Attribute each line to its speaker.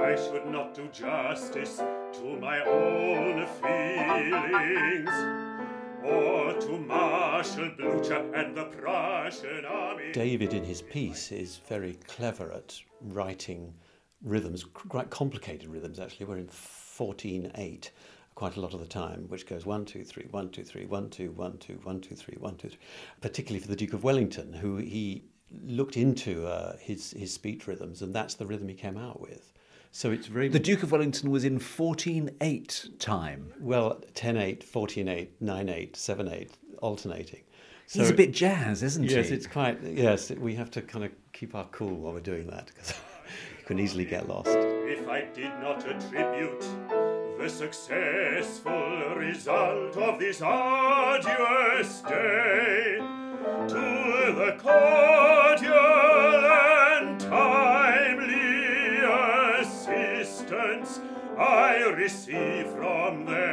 Speaker 1: I should not do justice to my own feelings, or to Marshal Blucher and the Prussian army.
Speaker 2: David, in his piece, is very clever at writing rhythms, quite complicated rhythms actually. We're in 14/8 quite a lot of the time, which goes 1 2 3 1 2 3 1 2 1 2 1 2 3 1 2 3. Particularly for the Duke of Wellington, who he looked into his speech rhythms, and that's the rhythm he came out with. So it's very...
Speaker 3: The Duke of Wellington was in 14/8 time.
Speaker 2: Well, 10/8, 14/8, 9/8, 7/8, alternating. So
Speaker 3: he's a bit jazz, isn't he?
Speaker 2: Yes, it's quite... Yes, we have to kind of keep our cool while we're doing that, because you can easily get lost.
Speaker 1: If I did not attribute the successful result of this arduous day to the cordial and timely assistance I receive from them,